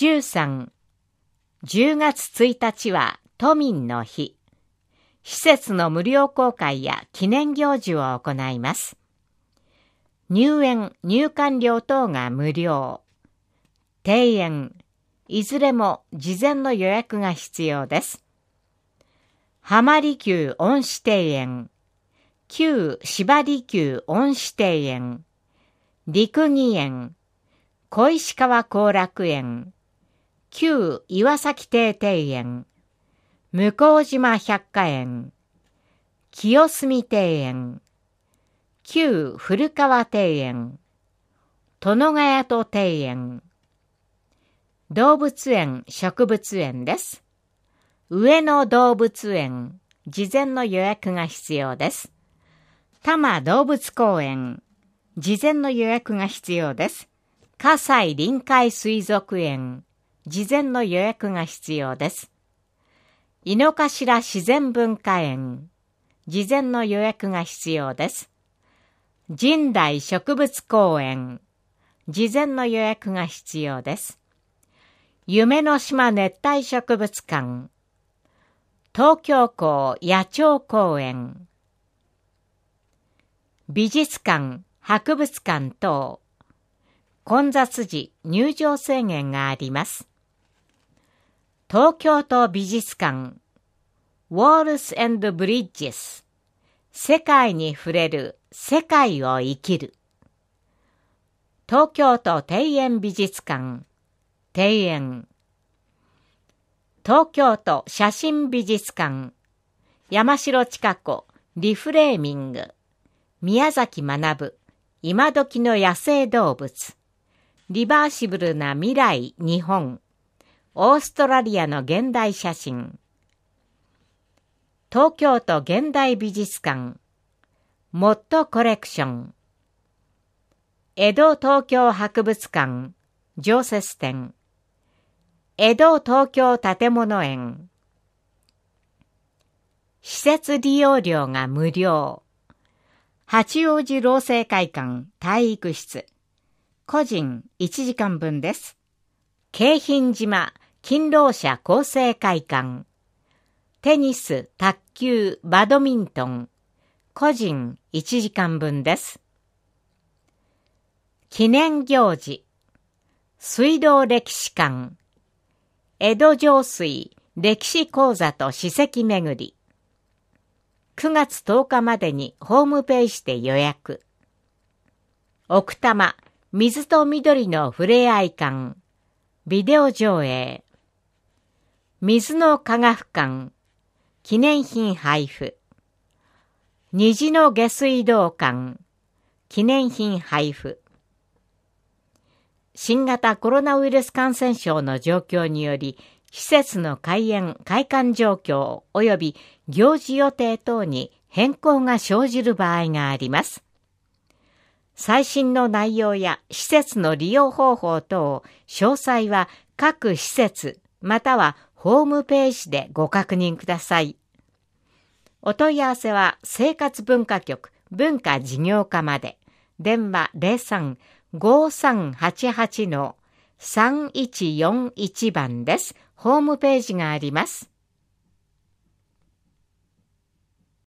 13、10月1日は都民の日。施設の無料公開や記念行事を行います。入園・入館料等が無料。庭園、いずれも事前の予約が必要です。浜離宮恩賜庭園、旧芝離宮恩賜庭園、陸義園、小石川後楽園、旧岩崎邸庭園、向島百花園、清澄庭園、旧古川庭園、殿ヶ谷戸庭園、動物園・植物園です。上野動物園、事前の予約が必要です。多摩動物公園、事前の予約が必要です。葛西臨海水族園、事前の予約が必要です。井の頭自然文化園、事前の予約が必要です。神代植物公園、事前の予約が必要です。夢の島熱帯植物館、東京港野鳥公園、美術館、博物館等、混雑時入場制限があります。東京都美術館、Walls and Bridges、世界に触れる、世界を生きる。東京都庭園美術館、庭園。東京都写真美術館、山城千佳子、リフレーミング、宮崎学、今時の野生動物、リバーシブルな未来日本、オーストラリアの現代写真、東京都現代美術館、モットコレクション、江戸東京博物館、常設展、江戸東京建物園、施設利用料が無料、八王子労政会館体育室、個人1時間分です。京浜島勤労者厚生会館、テニス、卓球、バドミントン、個人1時間分です。記念行事、水道歴史館、江戸上水歴史講座と史跡巡り。9月10日までにホームページで予約。奥多摩水と緑のふれあい館、ビデオ上映。水の科学館、記念品配布。虹の下水道館、記念品配布。新型コロナウイルス感染症の状況により、施設の開園・開館状況及び行事予定等に変更が生じる場合があります。最新の内容や施設の利用方法等、詳細は各施設またはホームページでご確認ください。お問い合わせは生活文化局文化事業課まで。電話03-5388-3141番です。ホームページがあります。